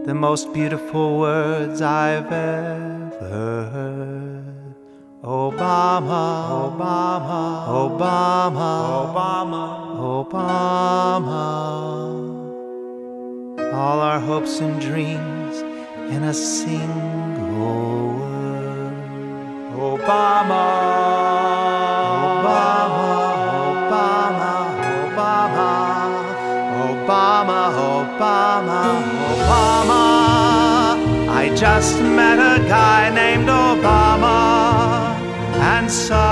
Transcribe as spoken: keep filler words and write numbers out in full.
the most beautiful words I've ever heard. Obama, Obama, Obama, Obama, Obama. All our hopes and dreams in a single word. Obama, Obama, Obama, Obama, Obama, Obama, Obama. I just met a guy named Obama, and so